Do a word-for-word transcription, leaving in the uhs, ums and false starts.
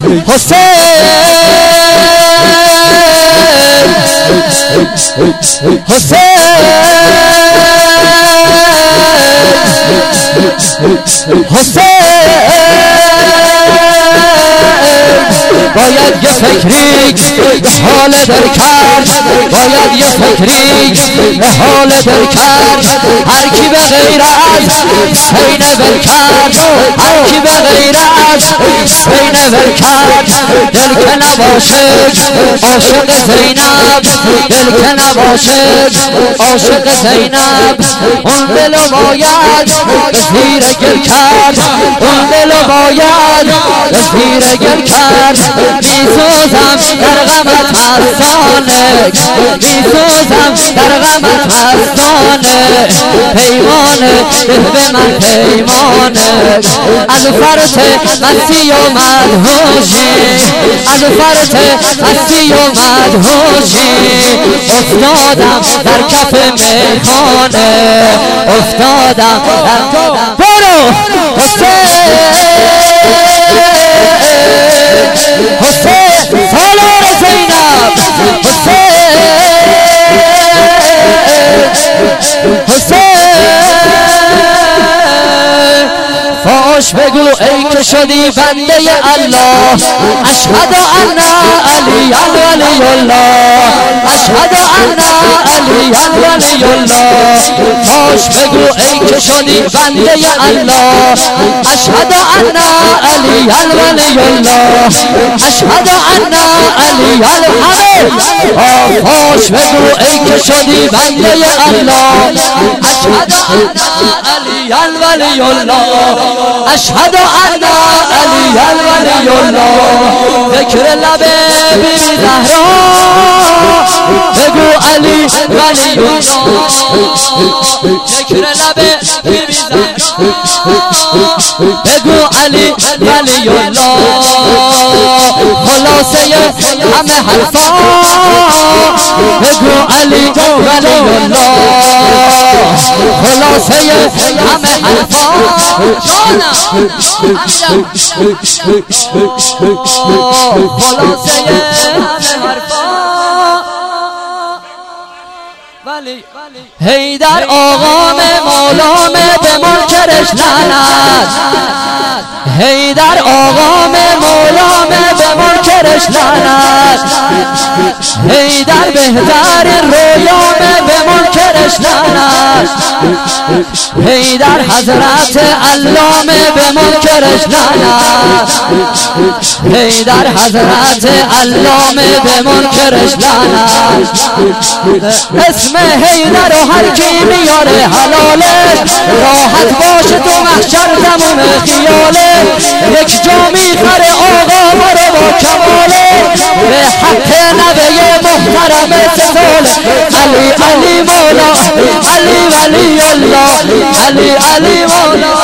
حسین حسین حسین باید یه فکری به حال دل کرد، باید یه فکری به حال دل کرد. هر کی به غیر از حسین ول کرد، هر کی به غیر از حسین ول کرد، دل که نباشه عاشق زینب، دل که نباشه عاشق زینب، اون دلو باید به زیر گل کرد، اون دلو باید به زیر گل کرد. میسوزم در غمت مستانه، میسوزم در غمت مستانه، پیمانه ده به من پیمانه. از فرط مستی و مدهوشی، از فرط مستی و مدهوشی، افتادم در کف میخانه، افتادم در برو حسین حسین سالار زینب، حسین حسین فاش بگو ای که شدی بنده الله، اشهد ان علی ولی الله، اشهد ان علی ولی الله. فاش بگو ای که شدی بنده الله، اشهد ان علی ولی الله، اشهد ان علی همه. فاش بگو ای که شدی بنده الله، اشهد ان علی ولی الله، اشهد ان علی ولی الله. ذکر لب بی زهرا بگو علی ولی الله، ذکر لب بی زهرا بگو علی ولی الله. خلاصه همه حرفا بگو علی ولی الله، خلاصه همه حرفا جانم خلاصه همه حرفا حیدر آقام مولام به منکرش لعنت، حیدر آقام مولام به منکرش لعنت، حیدر بهترین رویام به منکرش لعنت، حیدر حضرت علامه به منکرش لعنت، حیدر حضرت علامه به منکرش لعنت. اسم حیدر و هر کی میاره حلاله، راحت باشه تو محشر زمان خیاله. یک جا میخره آقا برو با کماله، به حق نبی محترم سساله. علی علی مولا، علی ولی الله، علی علی مولا.